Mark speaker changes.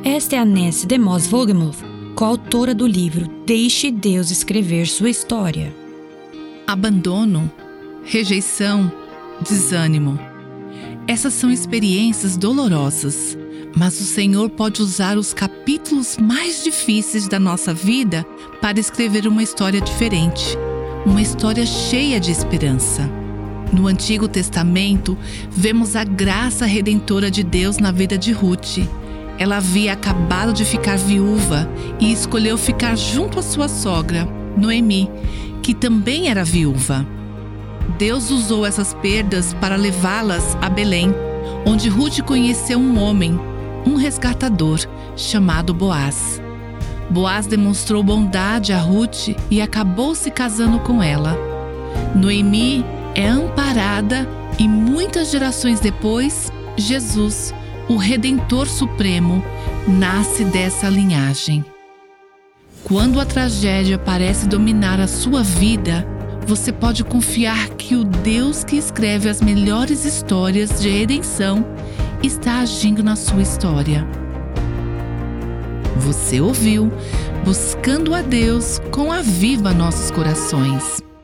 Speaker 1: Esta é a Nancy DeMoss Wolgemuth, coautora do livro Deixe Deus Escrever Sua História.
Speaker 2: Abandono, rejeição, desânimo. Essas são experiências dolorosas, mas o Senhor pode usar os capítulos mais difíceis da nossa vida para escrever uma história diferente, uma história cheia de esperança. No Antigo Testamento, vemos a graça redentora de Deus na vida de Ruth. Ela havia acabado de ficar viúva e escolheu ficar junto à sua sogra, Noemi, que também era viúva. Deus usou essas perdas para levá-las a Belém, onde Ruth conheceu um homem, um resgatador, chamado Boaz. Boaz demonstrou bondade a Ruth e acabou se casando com ela. Noemi é amparada e muitas gerações depois, Jesus, o Redentor Supremo, nasce dessa linhagem. Quando a tragédia parece dominar a sua vida, você pode confiar que o Deus que escreve as melhores histórias de redenção está agindo na sua história. Você ouviu Buscando a Deus com Aviva Nossos Corações.